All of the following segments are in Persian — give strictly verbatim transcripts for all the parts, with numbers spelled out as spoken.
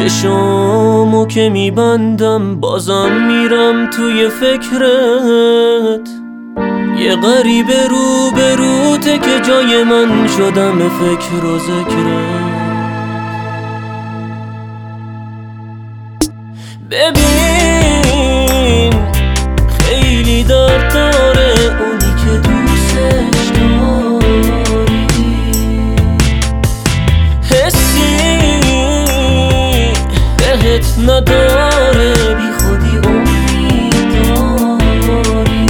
چشامو که میبندم بازم میرم توی فکرت. یه غریبه رو به روته که جای من شدم فکر و ذکرت. ببین خیلی درد داره اونی که دوستش داری، حسی بهت نداره، بی خودی امید داری.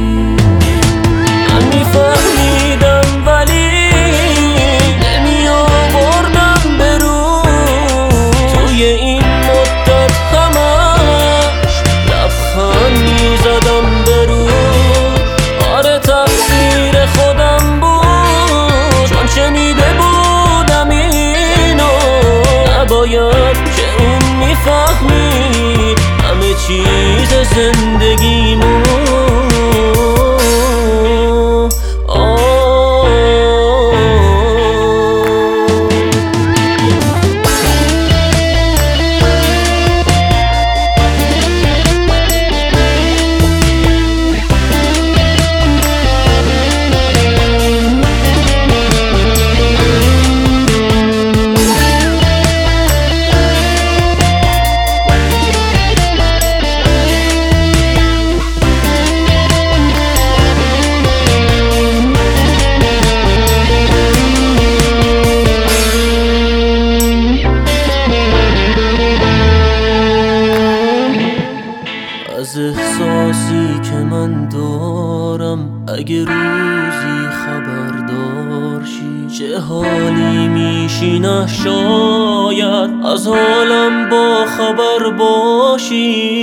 من میفهمیدم ولی نمی آوردم به رو توی این مدت همش لبخند میزدم به رو. آره تقصیر خودم بود چون شنیده بودم اینو، نباید که اون میفهمید همه چیز زندگیمو. از احساسی که من دارم اگه روزی خبردار شی، چه حالی میشی نه شاید از حالم با خبر باشی.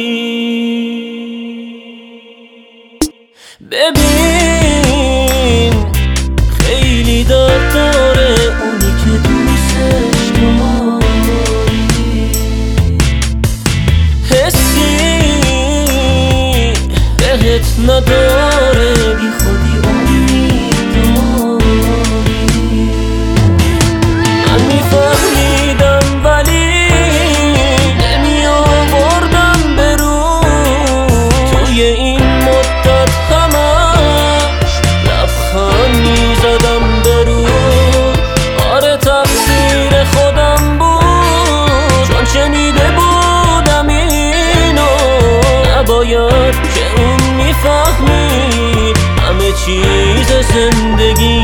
ببین خیلی درد داره اونی که دوستش داری، حسی بهت نداره، بی خودی امید داری. من میفهمیدم ولی نمی آوردم به رو توی این مدت همش لبخند میزدم به رو. آره تقصیر خودم بود چون شنیده بودم اینو، نباید که اون میفهمید همه چیز زندگی